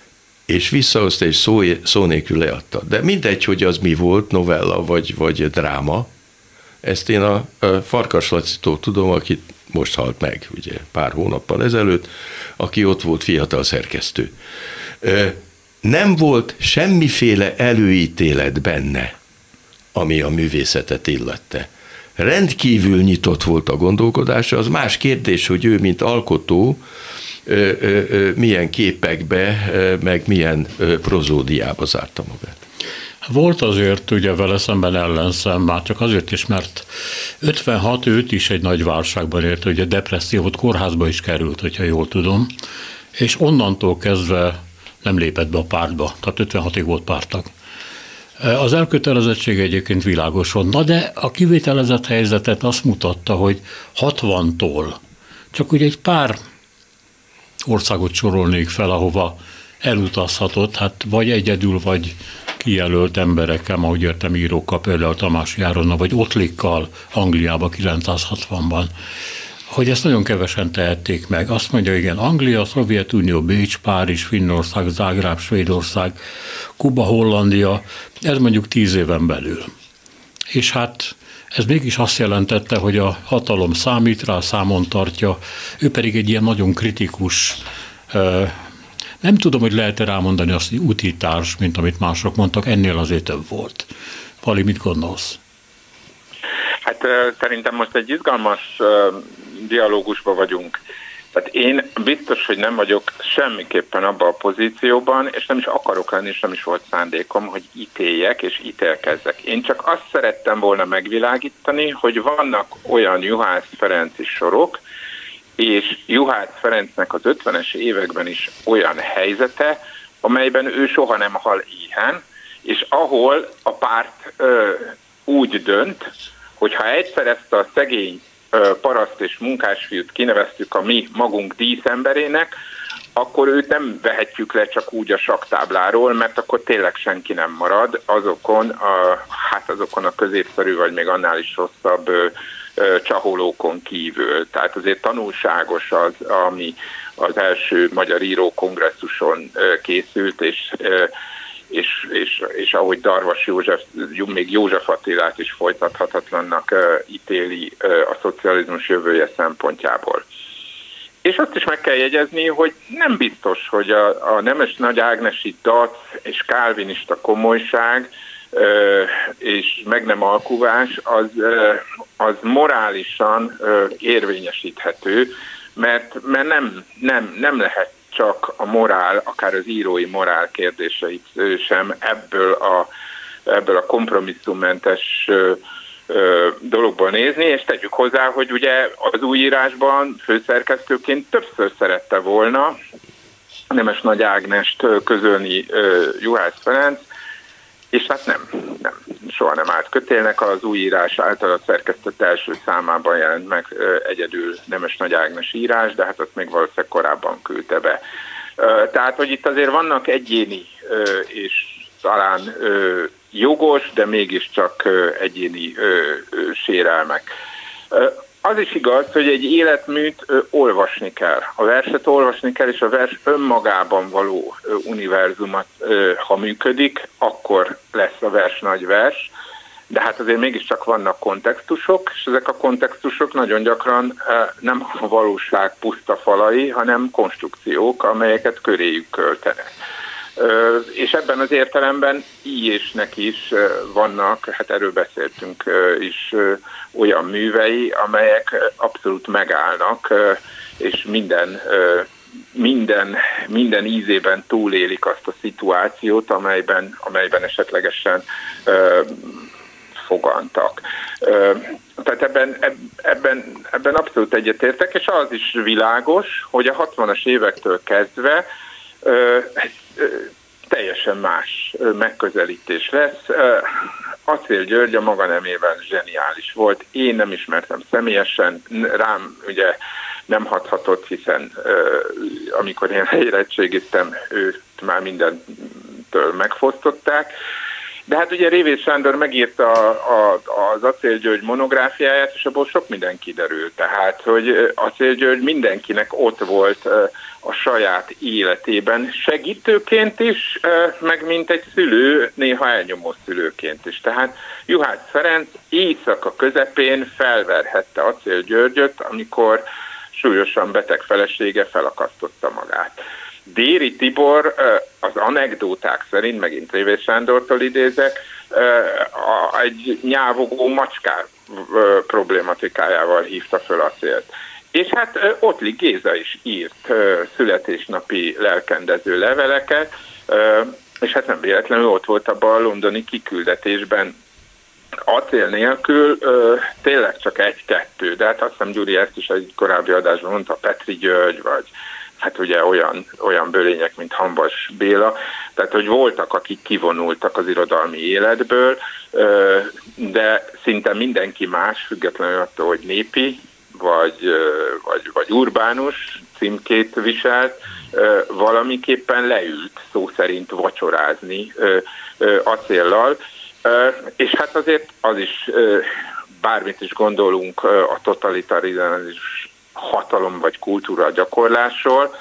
és visszahozta, és szó nélkül leadta. De mindegy, hogy az mi volt, novella vagy dráma, ezt én a Farkas Lacitól tudom, akit most halt meg, ugye pár hónappal ezelőtt, aki ott volt fiatal szerkesztő. Nem volt semmiféle előítélet benne, ami a művészetet illette. Rendkívül nyitott volt a gondolkodása, az más kérdés, hogy ő, mint alkotó, milyen képekbe, meg milyen prozódiába zárta magát. Volt azért ugye vele szemben ellenszem, már csak azért is, mert 56 őt is egy nagy válságban ért, ugye depresszió volt, kórházba is került, hogyha jól tudom, és onnantól kezdve nem lépett be a pártba, tehát 56-ig volt pártag. Az elkötelezettség egyébként világos volt. Na de a kivételezett helyzetet azt mutatta, hogy 60-tól csak ugye egy pár országot sorolnék fel, ahova elutazhatott, hát vagy egyedül, vagy kijelölt emberekkel, ma úgy értem írókkal, például Tamás Járonna, vagy Ottlikkal Angliába 960-ban, hogy ezt nagyon kevesen tehették meg. Azt mondja, igen, Anglia, Szovjetunió, Bécs, Párizs, Finnország, Zágráb, Svédország, Kuba, Hollandia, ez mondjuk 10 éven belül. És hát ez mégis azt jelentette, hogy a hatalom számít rá, számon tartja, ő pedig egy ilyen nagyon kritikus, nem tudom, hogy lehet-e rámondani azt, hogy utitárs, mint amit mások mondtak, ennél azért több volt. Pali, mit gondolsz? Hát szerintem most egy izgalmas dialógusban vagyunk. Tehát én biztos, hogy nem vagyok semmiképpen abban a pozícióban, és nem is akarok lenni, és nem is volt szándékom, hogy ítéljek és ítélkezzek. Én csak azt szerettem volna megvilágítani, hogy vannak olyan Juhász Ferenci sorok, és Juhász Ferencnek az 50-es években is olyan helyzete, amelyben ő soha nem hal éhen, és ahol a párt úgy dönt, hogy ha egyszer ezt a szegény paraszt és munkásfiút kineveztük a mi magunk díszemberének, akkor őt nem vehetjük le csak úgy a saktábláról, mert akkor tényleg senki nem marad azokon a középszerű, vagy még annál is rosszabb csaholókon kívül. Tehát azért tanulságos az, ami az első magyar írókongresszuson készült, és ahogy Darvas József, még József Attilát is folytathatatlannak ítéli a szocializmus jövője szempontjából. És azt is meg kell jegyezni, hogy nem biztos, hogy a Nemes Nagy Ágnesi dac és kálvinista komolyság és meg nem alkuvás az morálisan érvényesíthető, mert nem lehet csak a morál, akár az írói morál kérdéseit sem ebből a kompromisszummentes dologból nézni, és tegyük hozzá, hogy ugye az újírásban főszerkesztőként többször szerette volna Nemes Nagy Ágnest közölni Juhász Ferenc, és hát nem, soha nem állt kötélnek. Az újírás által a szerkesztett első számában jelent meg egyedül Nemes Nagy Ágnes írás, de hát azt még valószínűleg korábban küldte be. Tehát, hogy itt azért vannak egyéni és talán jogos, de mégiscsak egyéni sérelmek. Az is igaz, hogy egy életműt olvasni kell. A verset olvasni kell, és a vers önmagában való univerzumot, ha működik, akkor lesz a vers nagy vers. De hát azért mégiscsak vannak kontextusok, és ezek a kontextusok nagyon gyakran nem a valóság puszta falai, hanem konstrukciók, amelyeket köréjük költenek. És ebben az értelemben I.és-nek is vannak, hát erről beszéltünk is, olyan művei, amelyek abszolút megállnak, és minden ízében túlélik azt a szituációt, amelyben esetlegesen fogantak. Tehát ebben abszolút egyetértek, és az is világos, hogy a 60-as évektől kezdve teljesen más megközelítés lesz. Acél György a maga nemében zseniális volt. Én nem ismertem személyesen, rám ugye nem hathatott, hiszen amikor én érettségiztem, őt már mindentől megfosztották, De hát ugye Révész Sándor megírta az Acél György monográfiáját, és abból sok minden kiderült. Tehát, hogy Acél György mindenkinek ott volt a saját életében, segítőként is, meg mint egy szülő, néha elnyomó szülőként is. Tehát Juhász Ferenc éjszaka közepén felverhette Acél Györgyöt, amikor súlyosan beteg felesége felakasztotta magát. Déri Tibor az anekdóták szerint, megint Révész Sándortól idézek, egy nyávogó macskár problématikájával hívta föl Acélt. És hát Ottlik Géza is írt születésnapi lelkendező leveleket, és hát nem véletlenül ott volt abban a londoni kiküldetésben. Acél nélkül tényleg csak egy-kettő, de hát azt hiszem Gyuri ezt is egy korábbi adásban mondta, Petri György, vagy hát ugye olyan bölények, mint Hambas Béla, tehát hogy voltak, akik kivonultak az irodalmi életből, de szinte mindenki más, függetlenül attól, hogy népi, vagy urbánus címkét viselt, valamiképpen leült szó szerint vacsorázni Acéllal, és hát azért az is, bármit is gondolunk a totalitarizmus hatalom vagy kultúra gyakorlásról,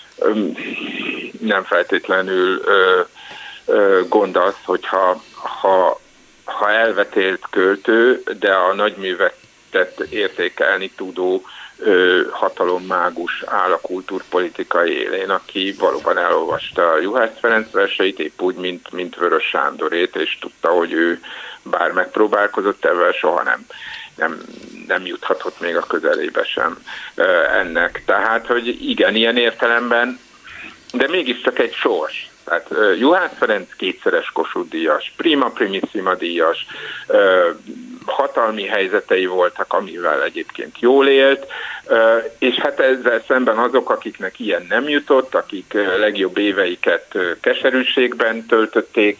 nem feltétlenül gond az, hogyha elvetélt költő, de a nagyművetet értékelni tudó hatalommágus áll a kultúrpolitikai élén, aki valóban elolvasta Juhász Ferenc verseit, épp úgy, mint Vörös Sándorét, és tudta, hogy ő bár megpróbálkozott, ezzel soha nem juthatott még a közelébe sem ennek. Tehát, hogy igen, ilyen értelemben, de mégiscsak egy sors. Tehát Juhász Ferenc kétszeres Kossuth-díjas, prima primissima díjas, hatalmi helyzetei voltak, amivel egyébként jól élt, és hát ezzel szemben azok, akiknek ilyen nem jutott, akik legjobb éveiket keserűségben töltötték,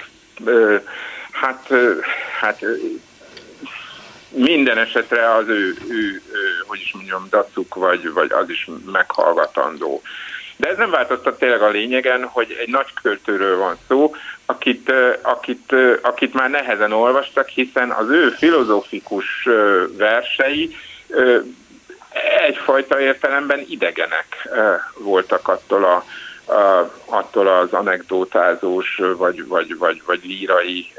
hát minden esetre az ő hogy is mondjam, dacuk, vagy az is meghallgatandó. De ez nem változtat tényleg a lényegen, hogy egy nagy költőről van szó, akit már nehezen olvastak, hiszen az ő filozófikus versei egyfajta értelemben idegenek voltak attól az anekdótázós, vagy lírai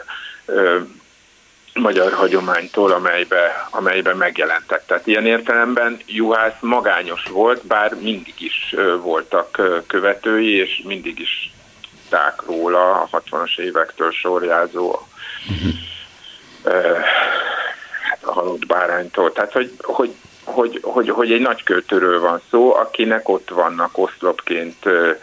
magyar hagyománytól, amelybe megjelentek. Tehát ilyen értelemben Juhász magányos volt, bár mindig is voltak követői, és mindig is ták róla a 60-as évektől sorjázó a halott báránytól. Tehát, hogy egy nagy költőről van szó, akinek ott vannak oszlopként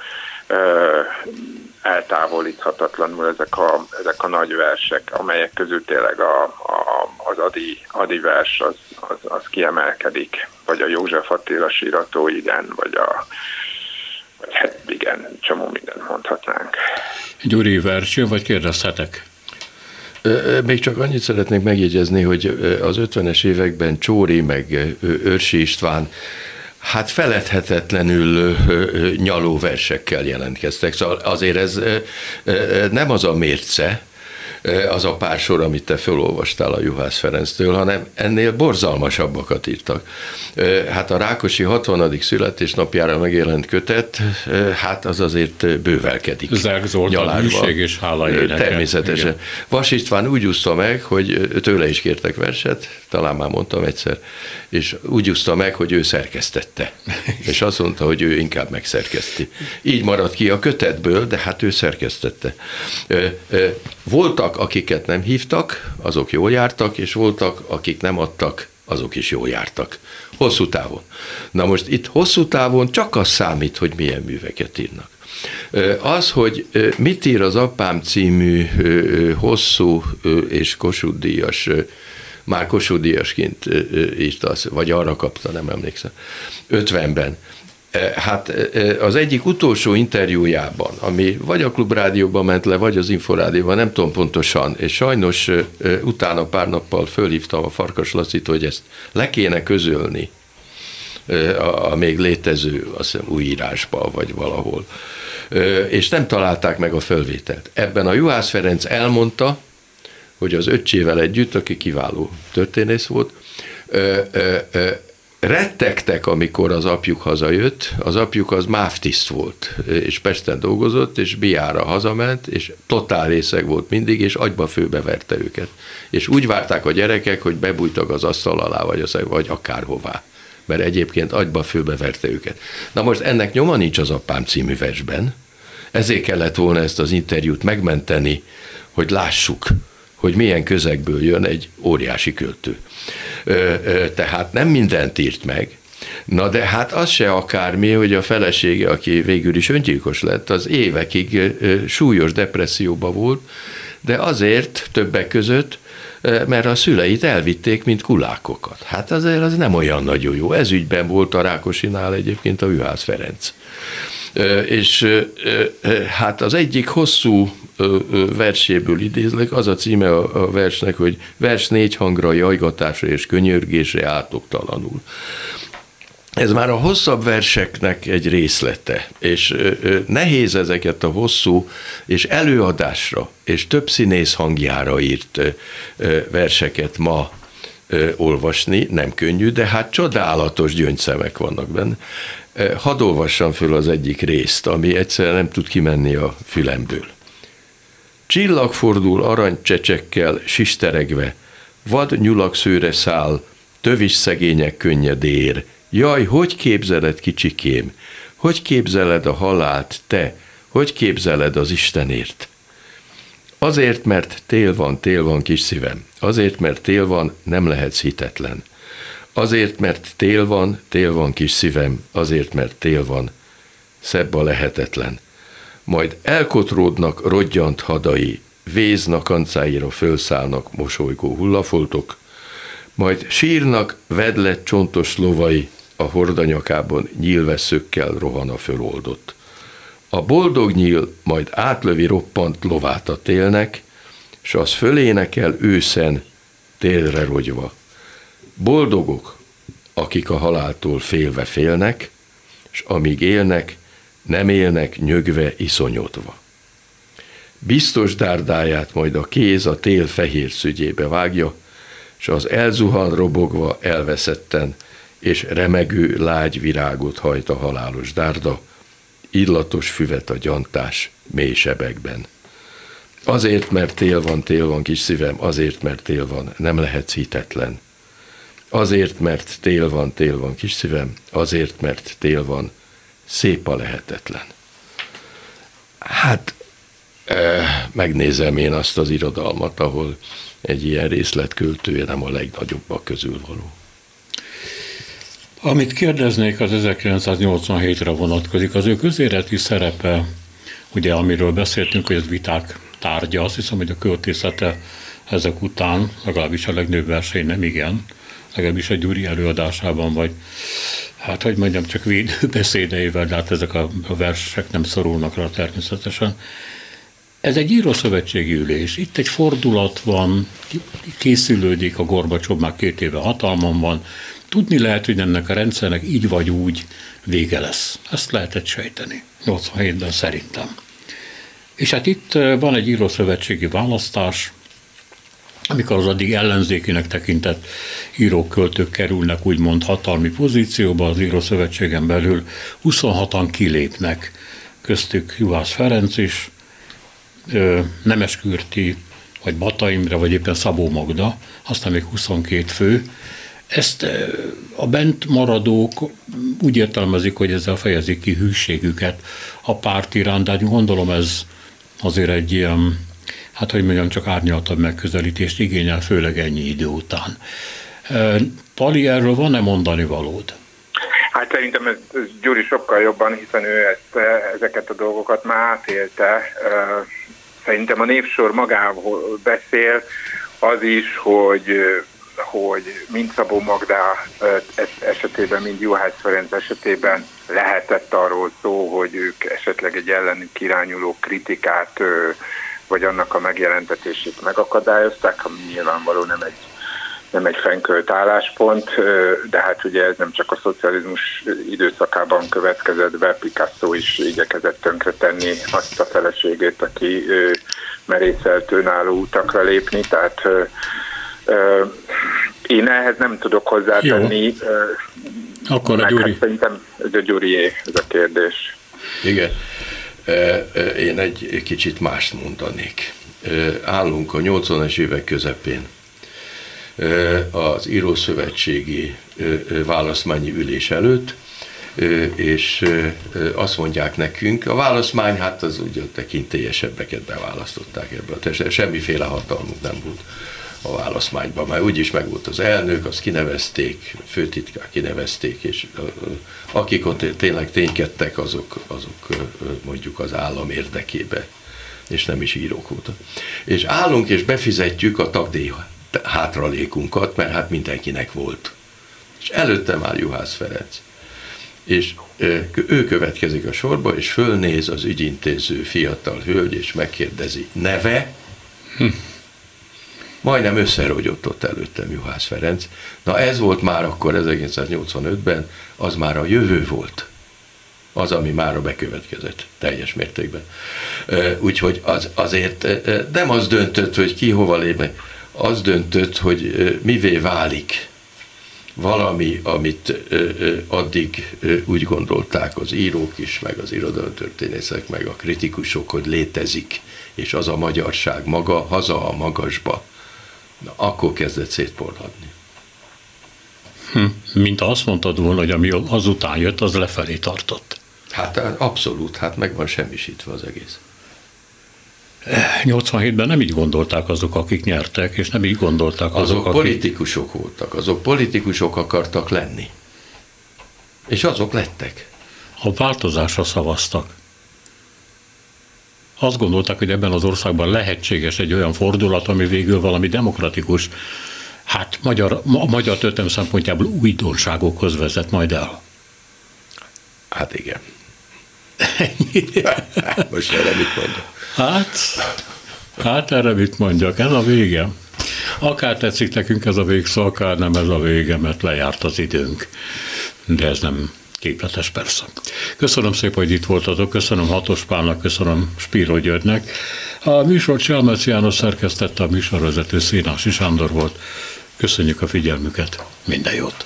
eltávolíthatatlanul ezek a nagy versek, amelyek közül tényleg az Ady vers az kiemelkedik, vagy a József Attila sírató, igen, vagy hát igen, csomó mindent mondhatnánk. Gyuri, vers jön, vagy kérdezhetek? Még csak annyit szeretnék megjegyezni, hogy az 50-es években Csóri meg Őrsi István hát feledhetetlenül nyaló versekkel jelentkeztek. Szóval azért ez nem az a mérce, az a pár sor, amit te felolvastál a Juhász Ferenctől, hanem ennél borzalmasabbakat írtak. Hát a Rákosi 60. születésnapjára megjelent kötet, hát az azért bővelkedik. Zerg Zoltán Hűség és hála éneke. Természetesen. Igen. Vas István úgy úszta meg, hogy tőle is kértek verset, talán már mondtam egyszer, és úgy úszta meg, hogy ő szerkesztette. És azt mondta, hogy ő inkább megszerkeszti. Így maradt ki a kötetből, de hát ő szerkesztette. Voltak, akiket nem hívtak, azok jól jártak, és voltak, akik nem adtak, azok is jól jártak. Hosszú távon. Na most itt hosszú távon csak az számít, hogy milyen műveket írnak. Az, hogy mit ír az Apám című hosszú és Kossuth-díjas, már Kossuth-díjasként írta, vagy arra kapta, nem emlékszem, 50-ben. Hát az egyik utolsó interjújában, ami vagy a Klubrádióban ment le, vagy az Inforádióban, nem tudom pontosan, és sajnos utána pár nappal fölhívtam a Farkas Lacit, hogy ezt le kéne közölni a még létező, azt hiszem, újírásba, vagy valahol. és nem találták meg a fölvételt. Ebben a Juhász Ferenc elmondta, hogy az öccsével együtt, aki kiváló történész volt, rettegtek, amikor az apjuk hazajött. Az apjuk az mávtiszt volt, és Pesten dolgozott, és Biára hazament, és totál részeg volt mindig, és agyba főbeverte őket. És úgy várták a gyerekek, hogy bebújtak az asztal alá, vagy akárhová, mert egyébként agyba főbeverte őket. Na most ennek nyoma nincs az Apám című versben, ezért kellett volna ezt az interjút megmenteni, hogy lássuk, hogy milyen közegből jön egy óriási költő. Tehát nem mindent írt meg, na de hát az se akármi, hogy a felesége, aki végül is öngyilkos lett, az évekig súlyos depresszióba volt, de azért többek között, mert a szüleit elvitték, mint kulákokat. Hát azért az nem olyan nagyon jó. Ez ügyben volt a Rákosinál egyébként a Juhász Ferenc. És hát az egyik hosszú verséből idézlek, az a címe a versnek, hogy vers 4 hangra, jajgatásra és könyörgésre átoktalanul. Ez már a hosszabb verseknek egy részlete, és nehéz ezeket a hosszú és előadásra és több színész hangjára írt verseket ma olvasni, nem könnyű, de hát csodálatos gyöngyszemek vannak benne. Hadd olvassam föl az egyik részt, ami egyszerűen nem tud kimenni a fülemből. Csillag fordul aranycsecsekkel, sisteregve, vad nyulak szőre száll, tövis szegények könnyedér. Jaj, hogy képzeled, kicsikém? Hogy képzeled a halált, te? Hogy képzeled az Istenért? Azért, mert tél van, kis szívem. Azért, mert tél van, nem lehetsz hitetlen. Azért, mert tél van, kis szívem. Azért, mert tél van, szebb a lehetetlen. Majd elkotródnak rodgyant hadai, véznak kancáira fölszállnak mosolygó hullafoltok, majd sírnak vedlett csontos lovai, a hordanyakában nyílvesszőkkel rohan a föloldott. A boldog nyíl majd átlövi roppant lovát a télnek, s az fölénekel őszen, télre rogyva. Boldogok, akik a haláltól félve félnek, s amíg élnek, nem élnek nyögve iszonyodva. Biztos dárdáját majd a kéz a tél fehér szügyébe vágja, s az elzuhan robogva elveszetten, és remegő lágy virágot hajt a halálos dárda, illatos füvet a gyantás mély sebekben. Azért, mert tél van, kis szívem, azért, mert tél van, nem lehetsz hitetlen. Azért, mert tél van, kis szívem, azért, mert tél van, szép a lehetetlen. Hát, megnézem én azt az irodalmat, ahol egy ilyen részletköltője nem a legnagyobbak közül való. Amit kérdeznék, az 1987-re vonatkozik. Az ő közéleti szerepe, ugye amiről beszéltünk, hogy ez viták tárgya, azt hiszem, hogy a költészete ezek után, legalábbis a legnőbb verseny nem igen, legalábbis a Gyuri előadásában, vagy hát, hogy mondjam, csak védőbeszédeivel, de hát ezek a versek nem szorulnak rá természetesen. Ez egy írószövetségi ülés. Itt egy fordulat van, készülődik, a Gorbacsov már 2 éve hatalmon van. Tudni lehet, hogy ennek a rendszernek így vagy úgy vége lesz. Ezt lehetett sejteni 87-ben szerintem. És hát itt van egy írószövetségi választás, amikor az addig ellenzékinek tekintett írók-költők kerülnek úgymond hatalmi pozícióba, az írószövetségen belül 26-an kilépnek, köztük Juhász Ferenc is, Nemes Kürti, vagy Bata Imre, vagy éppen Szabó Magda, aztán még 22 fő. Ezt a bent maradók úgy értelmezik, hogy ezzel fejezik ki hűségüket a párt iránt, de gondolom ez azért egy ilyen, hát hogy mondjam, csak árnyaltabb megközelítést igényel, főleg ennyi idő után. Pali, erről van-e mondani valód? Hát szerintem ez Gyuri sokkal jobban, hiszen ő ezeket a dolgokat már átélte. Szerintem a névsor magából beszél, az is, hogy mind Szabó Magda esetében, mind Juhász Ferenc esetében lehetett arról szó, hogy ők esetleg egy ellenük irányuló kritikát, vagy annak a megjelentetését megakadályozták, ami nyilvánvaló nem egy fennkölt álláspont, de hát ugye ez nem csak a szocializmus időszakában következett be, Picasso is igyekezett tönkretenni azt a feleségét, aki merészelt önálló utakra lépni, tehát én ehhez nem tudok hozzátenni. Akkor a Gyuri. Szerintem ez a Gyurié, ez a kérdés. Igen. Én egy kicsit mást mondanék. Állunk a 80-as évek közepén az Írószövetségi választmányi ülés előtt, és azt mondják nekünk, a választmány, hát az ugye tekintélyesebbeket beválasztották ebből, semmiféle hatalmuk nem volt a választmányban, mert úgyis meg volt az elnök, azt kinevezték, főtitkár kinevezték, és akik ott tényleg ténykedtek, azok mondjuk az állam érdekébe, és nem is írók voltak. És állunk és befizetjük a tagdíj hátralékunkat, mert hát mindenkinek volt. És előttem áll Juhász Ferenc. És ő következik a sorba, és fölnéz az ügyintéző fiatal hölgy, és megkérdezi, neve? Majdnem összerogyott ott előttem Juhász Ferenc. Na ez volt már akkor 1985-ben, az már a jövő volt. Az, ami mára bekövetkezett teljes mértékben. Úgyhogy azért nem az döntött, hogy ki hova lép, az döntött, hogy mivé válik valami, amit addig úgy gondolták az írók is, meg az irodalomtörténészek, meg a kritikusok, hogy létezik, és az a magyarság maga, haza a magasba. Na, akkor kezdett szétporladni. Mint azt mondtad volna, hogy ami azután jött, az lefelé tartott. Hát abszolút, hát meg van semmisítve az egész. 87-ben nem így gondolták azok, akik nyertek, és nem így gondolták azok politikusok voltak, azok politikusok akartak lenni. És azok lettek. A változásra szavaztak. Azt gondolták, hogy ebben az országban lehetséges egy olyan fordulat, ami végül valami demokratikus, hát a magyar történelem szempontjából újdonságokhoz vezet majd el. Hát igen. Most erre mit mondjak? Hát erre mit mondjak, ez a vége. Akár tetszik nekünk ez a végszó, akár nem ez a vége, mert lejárt az időnk. De ez nem képletes persze. Köszönöm szépen, hogy itt voltatok, köszönöm Hatos Pálnak, köszönöm Spiro Györgynek. A műsor Cselmeci János szerkesztette, a műsorvezető Szénási Sándor volt. Köszönjük a figyelmüket, minden jót!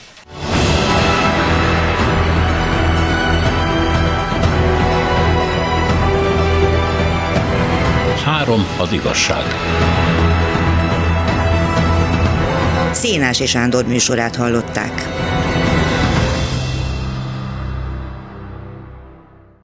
Az igazság. Szénási Sándor műsorát hallották.